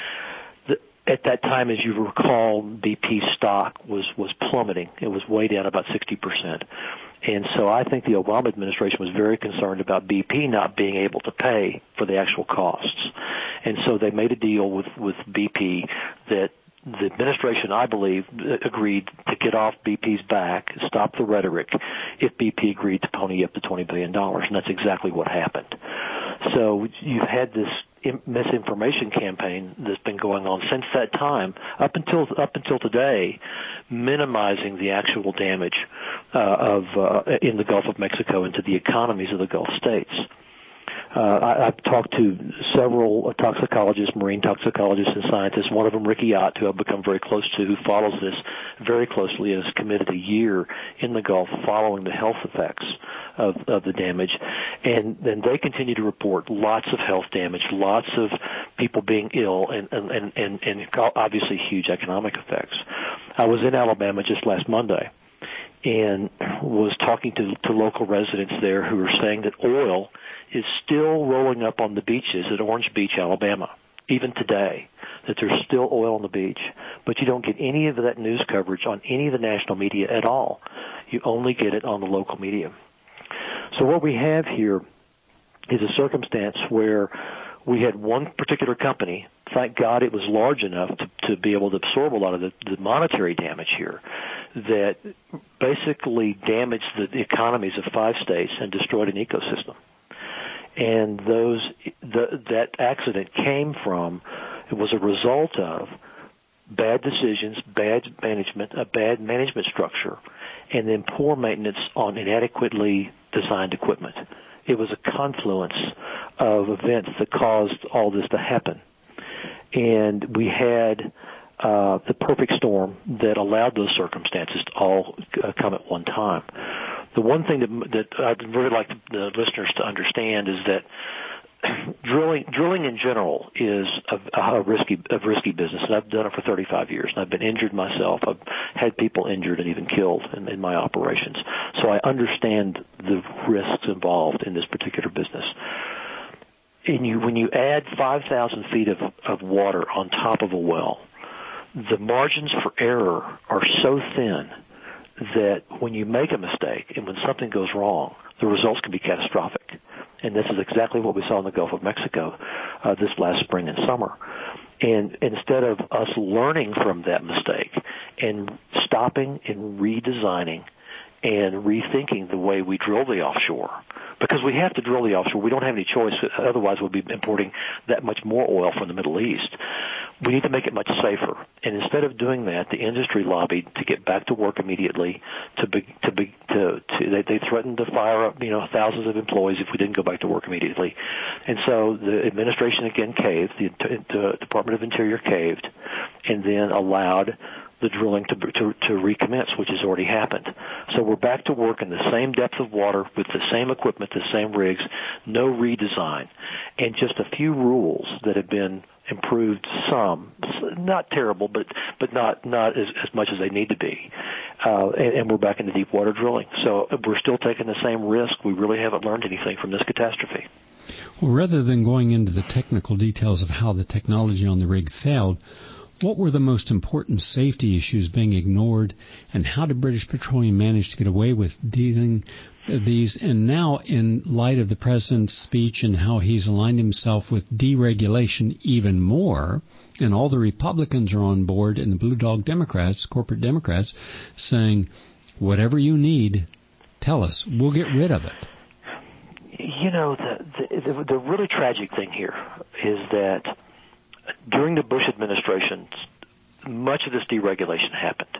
At that time, as you recall, B P stock was, was plummeting. It was way down about sixty percent. And so I think the Obama administration was very concerned about B P not being able to pay for the actual costs. And so they made a deal with, with B P that the administration, I believe, agreed to get off B P's back, stop the rhetoric, if B P agreed to pony up the twenty billion dollars. And that's exactly what happened. So you've had this misinformation campaign that's been going on since that time up until up until today, minimizing the actual damage uh, of uh, in the Gulf of Mexico and to the economies of the Gulf states. Uh, I, I've talked to several toxicologists, marine toxicologists and scientists, one of them Ricky Ott, who I've become very close to, who follows this very closely and has committed a year in the Gulf following the health effects of, of the damage. And then they continue to report lots of health damage, lots of people being ill, and, and, and, and, and obviously huge economic effects. I was in Alabama just last Monday and was talking to, to local residents there who are saying that oil is still rolling up on the beaches at Orange Beach, Alabama, even today, that there's still oil on the beach. But you don't get any of that news coverage on any of the national media at all. You only get it on the local media. So what we have here is a circumstance where we had one particular company, thank God it was large enough to, to be able to absorb a lot of the, the monetary damage here, that basically damaged the economies of five states and destroyed an ecosystem. And those the, that accident came from, it was a result of bad decisions, bad management, a bad management structure, and then poor maintenance on inadequately designed equipment. It was a confluence of events that caused all this to happen. And we had uh, the perfect storm that allowed those circumstances to all uh, come at one time. The one thing that, that I'd really like the listeners to understand is that drilling drilling in general is a, a risky a risky business, and I've done it for thirty-five years, and I've been injured myself. I've had people injured and even killed in, in my operations, so I understand the risks involved in this particular business. And you, when you add five thousand feet of, of water on top of a well, the margins for error are so thin that when you make a mistake and when something goes wrong, the results can be catastrophic. And this is exactly what we saw in the Gulf of Mexico uh, this last spring and summer. And instead of us learning from that mistake and stopping and redesigning and rethinking the way we drill the offshore, because we have to drill the offshore. We don't have any choice. Otherwise, we'll be importing that much more oil from the Middle East. We need to make it much safer. And instead of doing that, the industry lobbied to get back to work immediately. To be, to be, to, to they, they threatened to fire up, you know, thousands of employees if we didn't go back to work immediately. And so the administration again caved. The, the Department of Interior caved, and then allowed the drilling to, to to recommence, which has already happened. So we're back to work in the same depth of water with the same equipment, the same rigs, no redesign, and just a few rules that have been improved some, not terrible, but but not not as, as much as they need to be. Uh, and, and we're back into deep water drilling. So we're still taking the same risk. We really haven't learned anything from this catastrophe. Well, rather than going into the technical details of how the technology on the rig failed, what were the most important safety issues being ignored, and how did British Petroleum manage to get away with dealing these? And now, in light of the President's speech and how he's aligned himself with deregulation even more, and all the Republicans are on board, and the Blue Dog Democrats, corporate Democrats, saying, whatever you need, tell us, we'll get rid of it. You know, the, the, the really tragic thing here is that during the Bush administration, much of this deregulation happened.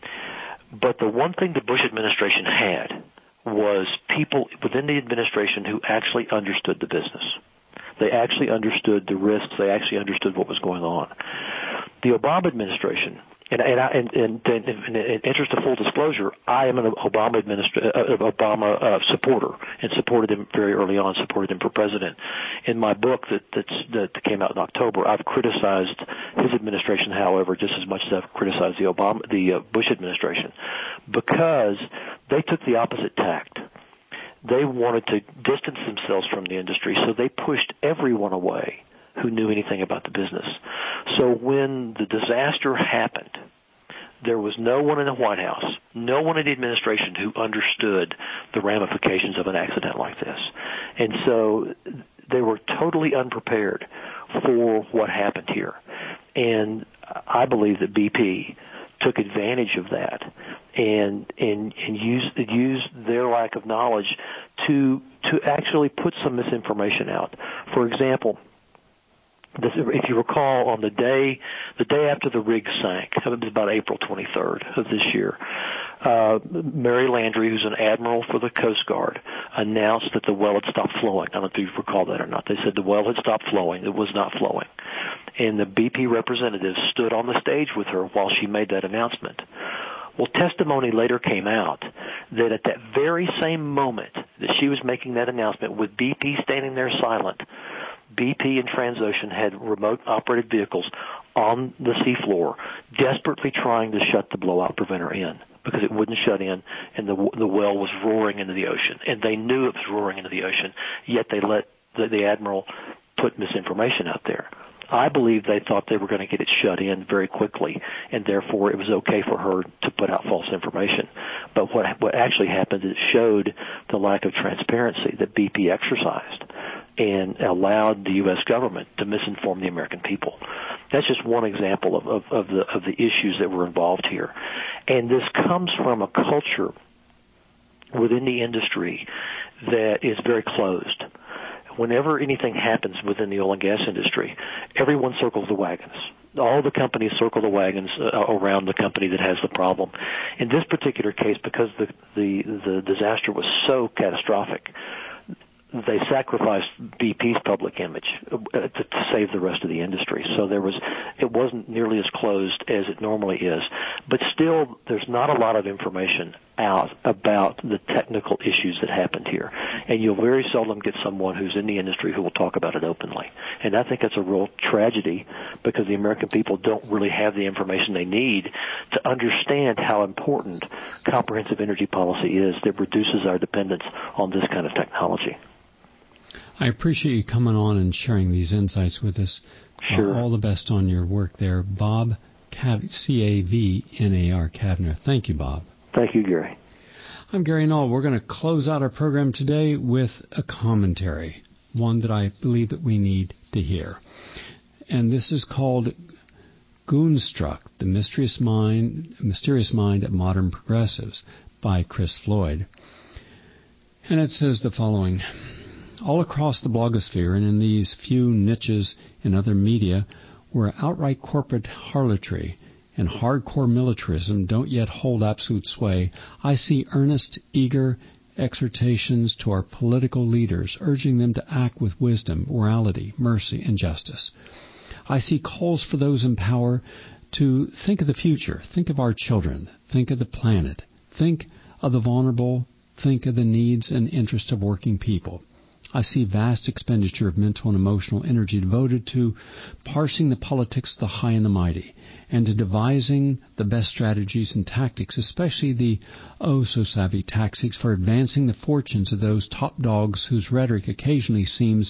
But the one thing the Bush administration had was people within the administration who actually understood the business. They actually understood the risks. They actually understood what was going on. The Obama administration, and and, I, and, and, and in, in interest of full disclosure, I am an Obama administra- uh, Obama uh, supporter and supported him very early on, supported him for president. In my book that that's, that came out in October, I've criticized his administration, however, just as much as I've criticized the Obama, the uh, Bush administration, because they took the opposite tact. They wanted to distance themselves from the industry, so they pushed everyone away who knew anything about the business. So when the disaster happened, there was no one in the White House, no one in the administration who understood the ramifications of an accident like this. And so they were totally unprepared for what happened here. And I believe that B P took advantage of that and and and used used their lack of knowledge to to actually put some misinformation out. For example, this, if you recall, on the day the day after the rig sank, it was about April twenty-third of this year, uh, Mary Landry, who's an admiral for the Coast Guard, announced that the well had stopped flowing. I don't know if you recall that or not. They said the well had stopped flowing. It was not flowing. And the B P representative stood on the stage with her while she made that announcement. Well, testimony later came out that at that very same moment that she was making that announcement, with B P standing there silent, B P and Transocean had remote-operated vehicles on the seafloor desperately trying to shut the blowout preventer in because it wouldn't shut in, and the the well was roaring into the ocean. And they knew it was roaring into the ocean, yet they let the, the admiral put misinformation out there. I believe they thought they were going to get it shut in very quickly, and therefore it was okay for her to put out false information. But what what actually happened is it showed the lack of transparency that B P exercised and allowed the U S government to misinform the American people. That's just one example of, of, of the of the issues that were involved here. And this comes from a culture within the industry that is very closed. Whenever anything happens within the oil and gas industry, everyone circles the wagons. All the companies circle the wagons uh, around the company that has the problem. In this particular case, because the, the, the disaster was so catastrophic, they sacrificed B P's public image uh, to, to save the rest of the industry. So there was, it wasn't nearly as closed as it normally is. But still, there's not a lot of information out about the technical issues that happened here. And you'll very seldom get someone who's in the industry who will talk about it openly. And I think that's a real tragedy because the American people don't really have the information they need to understand how important comprehensive energy policy is that reduces our dependence on this kind of technology. I appreciate you coming on and sharing these insights with us. Sure. Uh, all the best on your work there. Bob, Cav- C A V N A R, Cavner. Thank you, Bob. Thank you, Gary. I'm Gary Null. We're going to close out our program today with a commentary, one that I believe that we need to hear. And this is called Goonstruck, The Mysterious Mind, Mysterious Mind of Modern Progressives by Chris Floyd. And it says the following. All across the blogosphere and in these few niches in other media where outright corporate harlotry and hardcore militarism don't yet hold absolute sway, I see earnest, eager exhortations to our political leaders, urging them to act with wisdom, morality, mercy, and justice. I see calls for those in power to think of the future, think of our children, think of the planet, think of the vulnerable, think of the needs and interests of working people. I see vast expenditure of mental and emotional energy devoted to parsing the politics of the high and the mighty, and to devising the best strategies and tactics, especially the oh-so-savvy tactics for advancing the fortunes of those top dogs whose rhetoric occasionally seems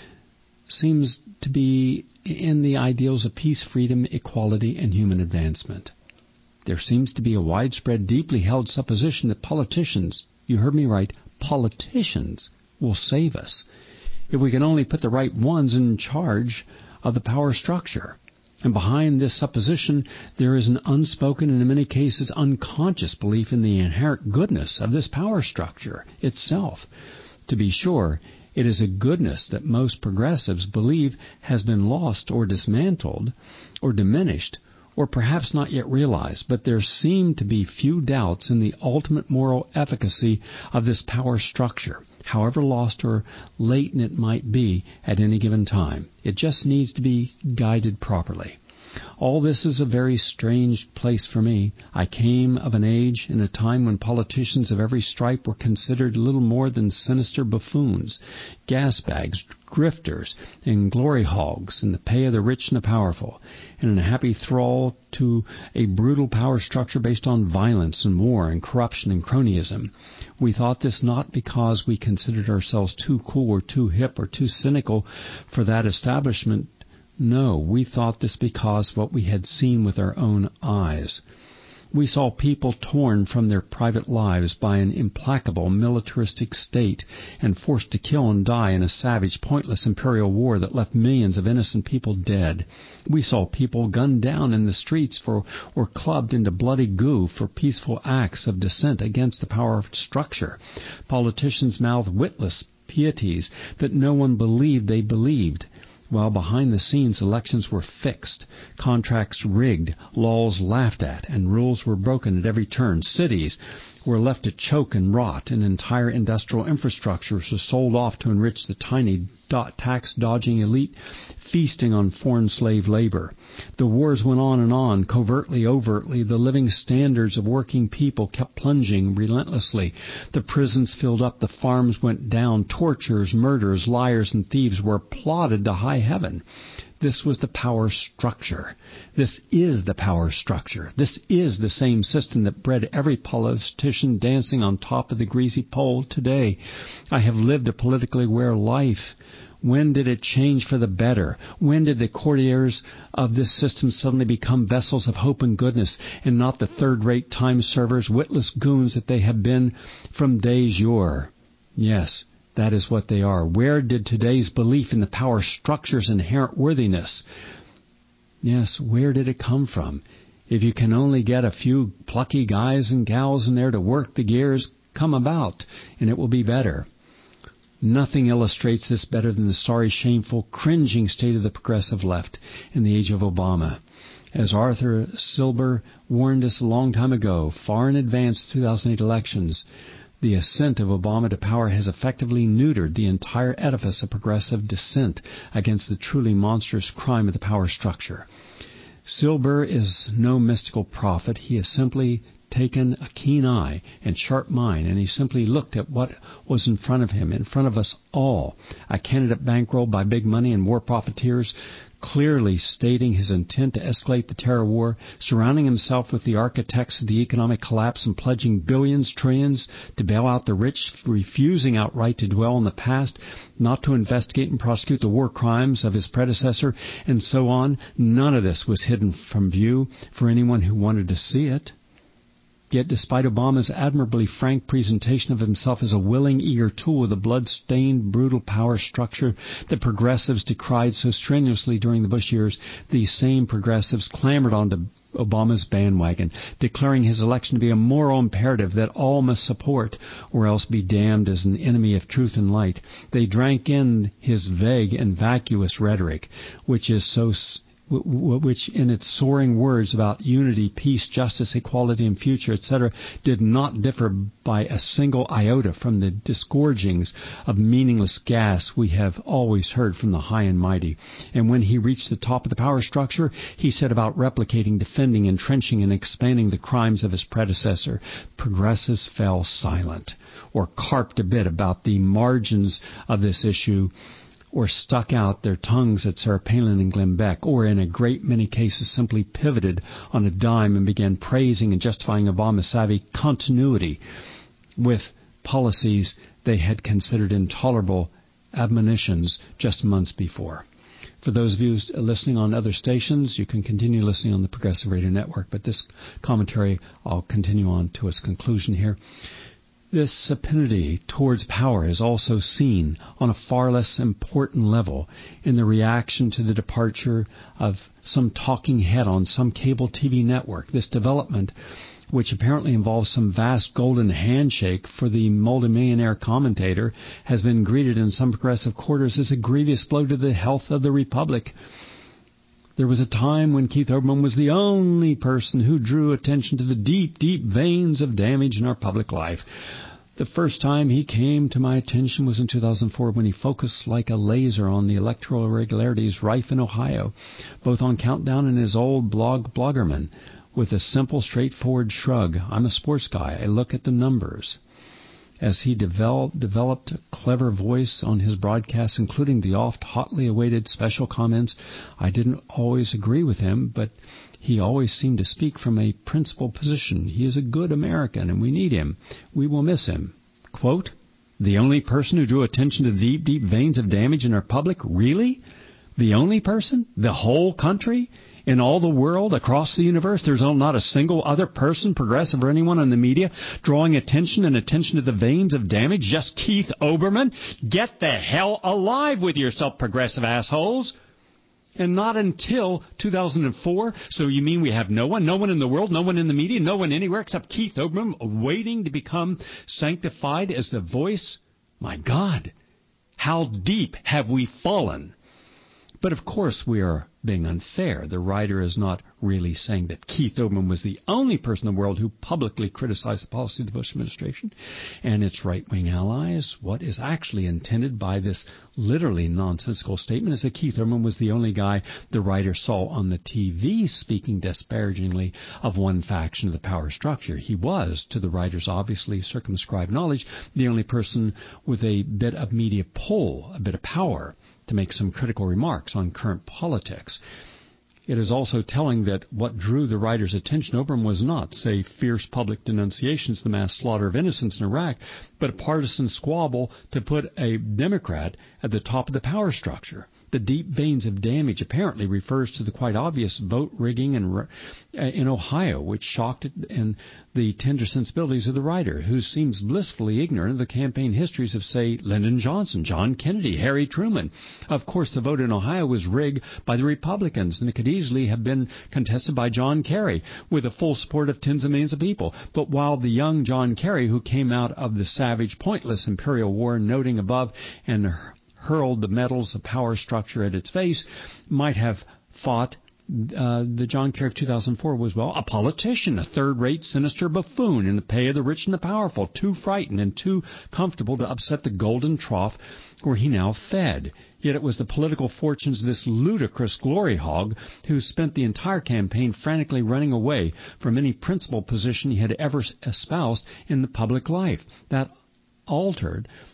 seems to be in the ideals of peace, freedom, equality, and human advancement. There seems to be a widespread, deeply held supposition that politicians, you heard me right, politicians, will save us if we can only put the right ones in charge of the power structure. And behind this supposition, there is an unspoken and in many cases unconscious belief in the inherent goodness of this power structure itself. To be sure, it is a goodness that most progressives believe has been lost or dismantled or diminished or perhaps not yet realized, but there seem to be few doubts in the ultimate moral efficacy of this power structure, however lost or latent it might be at any given time. It just needs to be guided properly. All this is a very strange place for me. I came of an age in a time when politicians of every stripe were considered little more than sinister buffoons, gas bags, grifters, and glory hogs in the pay of the rich and the powerful, and in a happy thrall to a brutal power structure based on violence and war and corruption and cronyism. We thought this not because we considered ourselves too cool or too hip or too cynical for that establishment. No, we thought this because of what we had seen with our own eyes. We saw people torn from their private lives by an implacable militaristic state and forced to kill and die in a savage, pointless imperial war that left millions of innocent people dead. We saw people gunned down in the streets for or clubbed into bloody goo for peaceful acts of dissent against the power structure. Politicians mouthed witless pieties that no one believed they believed, while behind the scenes elections were fixed, contracts rigged, laws laughed at, and rules were broken at every turn. Cities were left to choke and rot, and entire industrial infrastructures were sold off to enrich the tiny tax-dodging elite feasting on foreign slave labor. The wars went on and on, covertly, overtly. The living standards of working people kept plunging relentlessly. The prisons filled up. The farms went down. Torturers, murderers, liars, and thieves were applauded to high heaven. This was the power structure. This is the power structure. This is the same system that bred every politician dancing on top of the greasy pole today. I have lived a politically aware life. When did it change for the better? When did the courtiers of this system suddenly become vessels of hope and goodness, and not the third-rate time servers, witless goons that they have been from days yore? Yes, that is what they are. Where did today's belief in the power structure's inherent worthiness? Yes, where did it come from? If you can only get a few plucky guys and gals in there to work the gears, come about, and it will be better. Nothing illustrates this better than the sorry, shameful, cringing state of the progressive left in the age of Obama. As Arthur Silber warned us a long time ago, far in advance of the two thousand eight elections, the ascent of Obama to power has effectively neutered the entire edifice of progressive dissent against the truly monstrous crime of the power structure. Silber is no mystical prophet. He has simply taken a keen eye and sharp mind, and he simply looked at what was in front of him, in front of us all. A candidate bankrolled by big money and war profiteers, clearly stating his intent to escalate the terror war, surrounding himself with the architects of the economic collapse and pledging billions, trillions to bail out the rich, refusing outright to dwell on the past, not to investigate and prosecute the war crimes of his predecessor, and so on. None of this was hidden from view for anyone who wanted to see it. Yet despite Obama's admirably frank presentation of himself as a willing, eager tool of the blood-stained, brutal power structure that progressives decried so strenuously during the Bush years, these same progressives clamored onto Obama's bandwagon, declaring his election to be a moral imperative that all must support or else be damned as an enemy of truth and light. They drank in his vague and vacuous rhetoric, which is so which in its soaring words about unity, peace, justice, equality, and future, et cetera, did not differ by a single iota from the disgorgings of meaningless gas we have always heard from the high and mighty. And when he reached the top of the power structure, he set about replicating, defending, entrenching, and expanding the crimes of his predecessor. Progressives fell silent, or carped a bit about the margins of this issue, or stuck out their tongues at Sarah Palin and Glenn Beck, or in a great many cases simply pivoted on a dime and began praising and justifying Obama's savvy continuity with policies they had considered intolerable admonitions just months before. For those of you listening on other stations, you can continue listening on the Progressive Radio Network, but this commentary I'll continue on to its conclusion here. This supinity towards power is also seen on a far less important level in the reaction to the departure of some talking head on some cable T V network. This development, which apparently involves some vast golden handshake for the multimillionaire commentator, has been greeted in some progressive quarters as a grievous blow to the health of the republic. There was a time when Keith Olbermann was the only person who drew attention to the deep, deep veins of damage in our public life. The first time he came to my attention was in two thousand four when he focused like a laser on the electoral irregularities rife in Ohio, both on Countdown and his old blog, Bloggerman, with a simple, straightforward shrug. I'm a sports guy. I look at the numbers. As he developed, developed a clever voice on his broadcasts, including the oft hotly awaited special comments, I didn't always agree with him, but he always seemed to speak from a principled position. He is a good American, and we need him. We will miss him. Quote, the only person who drew attention to the deep, deep veins of damage in our public? Really? The only person? The whole country? In all the world, across the universe, there's not a single other person, progressive or anyone in the media, drawing attention and attention to the veins of damage? Just Keith Olbermann? Get the hell alive with yourself, progressive assholes! And not until two thousand four. So you mean we have no one? No one in the world? No one in the media? No one anywhere except Keith Olbermann waiting to become sanctified as the voice? My God, how deep have we fallen? But of course we are being unfair. The writer is not really saying that Keith Olbermann was the only person in the world who publicly criticized the policy of the Bush administration and its right-wing allies. What is actually intended by this literally nonsensical statement is that Keith Olbermann was the only guy the writer saw on the T V speaking disparagingly of one faction of the power structure. He was, to the writer's obviously circumscribed knowledge, the only person with a bit of media pull, a bit of power, to make some critical remarks on current politics. It is also telling that what drew the writer's attention over him was not, say, fierce public denunciations of the mass slaughter of innocents in Iraq, but a partisan squabble to put a Democrat at the top of the power structure. The deep veins of damage apparently refers to the quite obvious vote rigging in, in Ohio, which shocked in the tender sensibilities of the writer, who seems blissfully ignorant of the campaign histories of, say, Lyndon Johnson, John Kennedy, Harry Truman. Of course, the vote in Ohio was rigged by the Republicans, and it could easily have been contested by John Kerry, with the full support of tens of millions of people. But while the young John Kerry, who came out of the savage, pointless imperial war, noting above and hurled the metals of power structure at its face, might have thought uh, the John Kerry of two thousand four was, well, a politician, a third-rate, sinister buffoon in the pay of the rich and the powerful, too frightened and too comfortable to upset the golden trough where he now fed. Yet it was the political fortunes of this ludicrous glory hog who spent the entire campaign frantically running away from any principled position he had ever espoused in the public life. That altered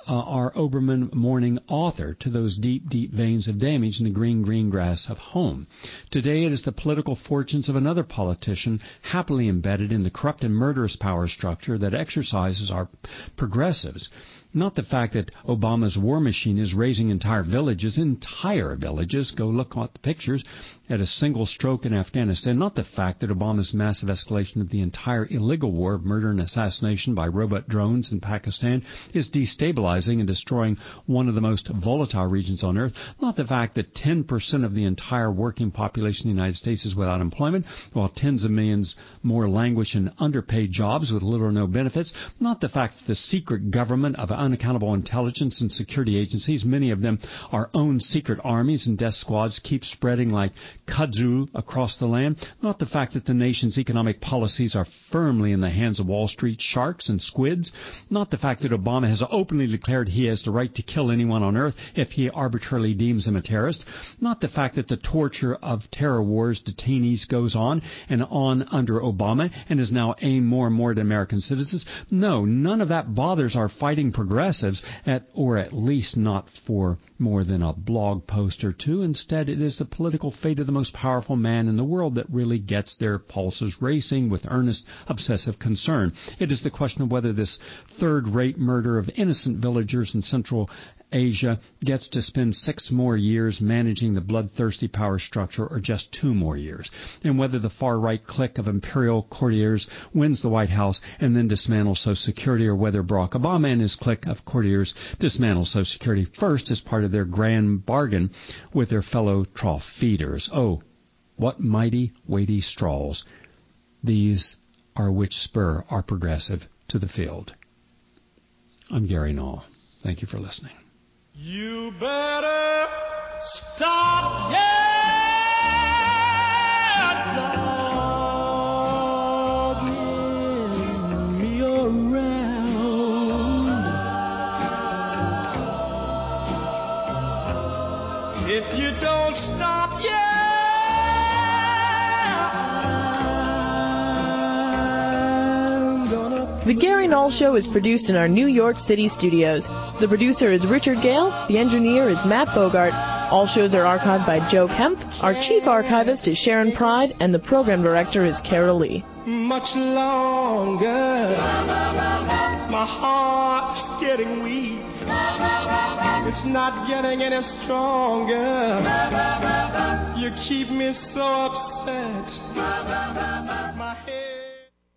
uh, our Obermann morning author to those deep, deep veins of damage in the green, green grass of home. Today it is the political fortunes of another politician happily embedded in the corrupt and murderous power structure that exercises our progressives. Not the fact that Obama's war machine is raising entire villages, entire villages, go look at the pictures, at a single stroke in Afghanistan. Not the fact that Obama's massive escalation of the entire illegal war of murder and assassination by robot drones in Pakistan is destabilizing and destroying one of the most volatile regions on earth. Not the fact that ten percent of the entire working population in the United States is without employment, while tens of millions more languish in underpaid jobs with little or no benefits. Not the fact that the secret government of unaccountable intelligence and security agencies, many of them our own secret armies and death squads, keep spreading like kudzu across the land. Not the fact that the nation's economic policies are firmly in the hands of Wall Street sharks and squids. Not the fact that Obama has openly declared he has the right to kill anyone on earth if he arbitrarily deems him a terrorist. Not the fact that the torture of terror wars detainees goes on and on under Obama and is now aimed more and more at American citizens. No, none of that bothers our fighting progressives, at, or at least not for more than a blog post or two. Instead, it is the political fate of the most powerful man in the world that really gets their pulses racing with earnest, obsessive concern. It is the question of whether this third-rate murder of innocent villagers in Central Asia gets to spend six more years managing the bloodthirsty power structure or just two more years, and whether the far-right clique of imperial courtiers wins the White House and then dismantles Social Security, or whether Barack Obama and his clique of courtiers dismantle Social Security first as part of their grand bargain with their fellow trough feeders. Oh, what mighty, weighty straws these are which spur our progressive to the field. I'm Gary Null. Thank you for listening. You better stop, yeah, dogging me around. If you don't stop, yeah, I'm gonna... The Gary Null Show is produced in our New York City studios. The producer is Richard Gale. The engineer is Matt Bogart. All shows are archived by Joe Kemp. Our chief archivist is Sharon Pride, and the program director is Carol Lee. Much longer, my heart's getting weak. It's not getting any stronger. You keep me so upset. My